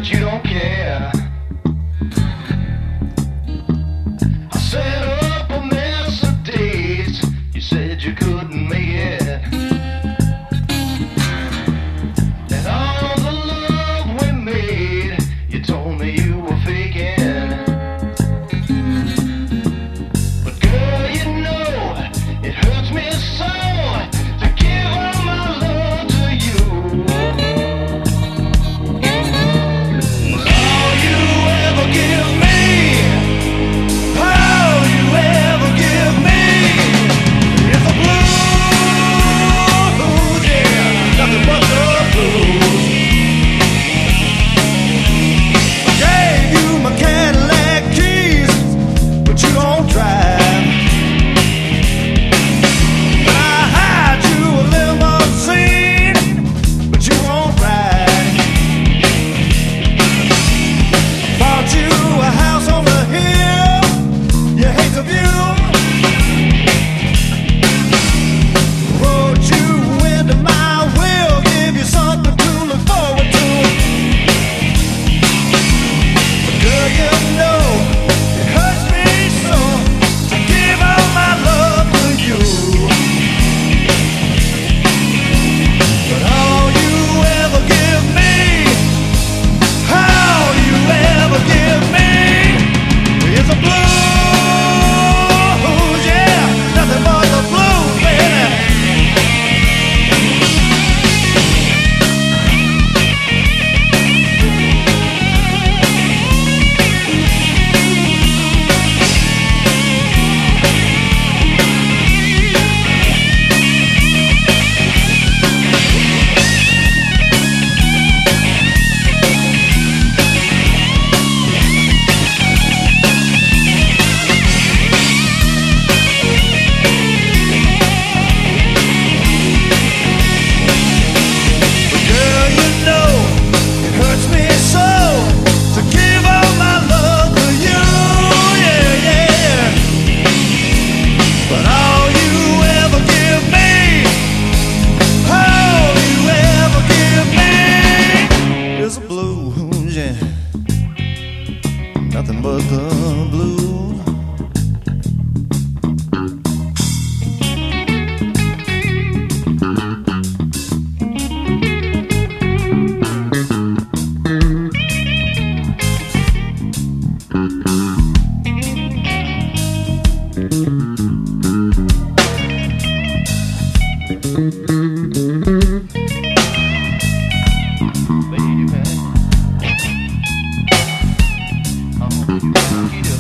but you don't care. I set up a mess of dates. You said you couldn't make it. And all the love we made, you told me you were faking. But girl, you know it hurts me so to give all my love to you. All you ever give me, all you ever give me is a blues, yeah, nothing but the blues. I gave you my Cadillac keys, but you don't drive. I hired you a limousine, but you won't ride. Bought you a house on the hill, you hate the view. Wrote you into my will, give you something to look forward to. But girl, you know it hurts me so to give all my love to you. But all you ever give me, all you ever give me is a blues, yeah, nothing but the blues, baby. But girl, you know it hurts me so to give all my love to you, yeah, yeah. But all you ever give me, all you ever give me is a blues, yeah, nothing but the blues. Lady, man, I hope you